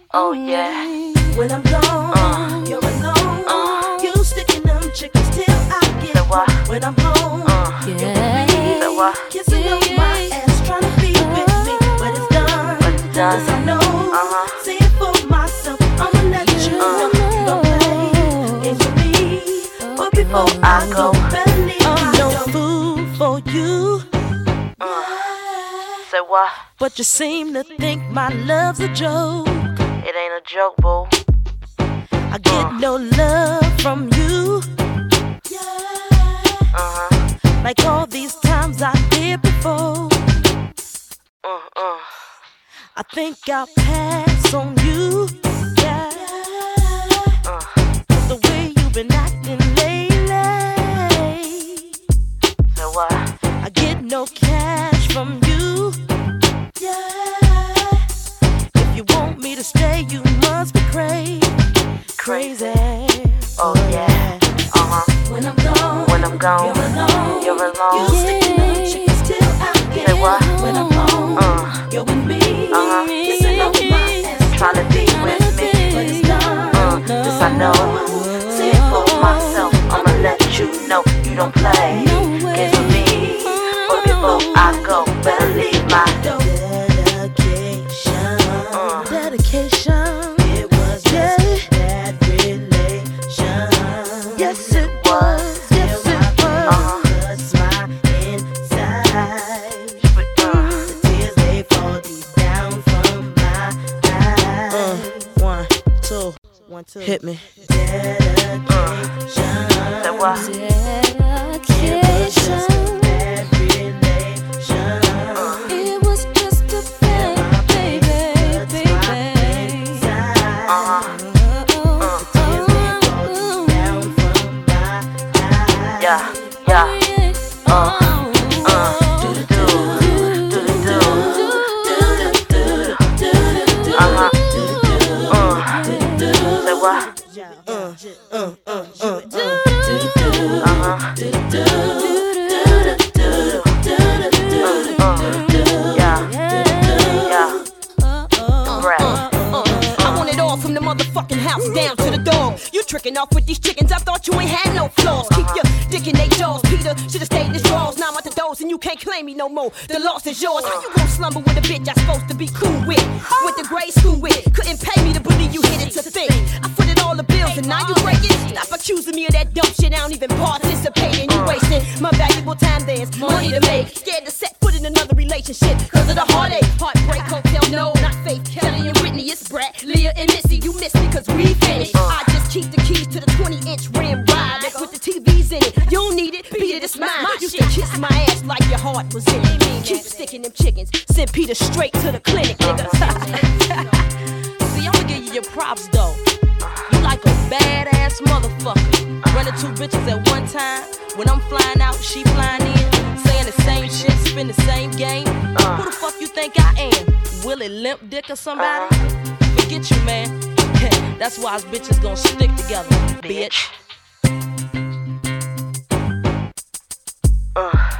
Oh yeah. When I'm gone, you're alone. You sticking them chickens till I get what? When I'm home, you're with me. What? Kissing on my ass, trying to be with me. But it's done. Yes, I know. See it for myself. I'ma let you know. You don't play games with me. But before I go, better leave I'm no fool for you. Say what? But you seem to think my love's a joke. It ain't a joke, boo. I get no love from you. Like all these times I did before. I think I'll pass on you. Yeah. The way you've been acting lately. Say what? I get no cash from you. If you want me to stay, you must be crazy. Oh yeah. When I'm gone, you're alone. You sticking them chickens till I get Say what? When I'm home, you're with me. Kissing on my ass, Trying to be with me. but it's done. This I know. See it for myself. I'ma let you know you don't play games with me. But before I go, better leave my dedication. It was just that relation. Yes, it was. Yes, it was. My inside. The tears they fall deep down from my eyes. 1, 2, 1, 2. Hit me. Dedication. Say what? Dedication. Down to the dog. You tricking off with these chickens. I thought you ain't had no flaws. Keep your dick in they jaws. Peter should've stayed in his drawers. Now I'm at the doors and you can't claim me no more. The loss is yours. How you gon' slumber with a bitch I'm supposed to be cool with? Went to grade school with. Couldn't pay me to believe you hit it to think. I footed all the bills and now you breaking. Stop accusing me of that dumb shit. I don't even participate in. You wasting my valuable time. There's money to make. Scared to set foot in another relationship. Cause of the heartache. Heartbreak hotel. No, not Faith, Kelly and Whitney. It's Brett, Leah and Missy. You miss me cause we finished. I just keep the keys to the 20-inch rim ride with the TVs in it. You don't need it, beat it, it's mine. Used to kiss my ass like your heart was in it. Keep sticking them chickens, send Peter straight to the clinic, nigga. See, I'ma give you your props though. You like a badass motherfucker. Running 2 bitches at one time. When I'm flying out, she flying in. Saying the same shit, spin the same game. Who the fuck you think I am? Willie Limp Dick or somebody? Forget you, man. That's why us bitches gon' stick together, bitch.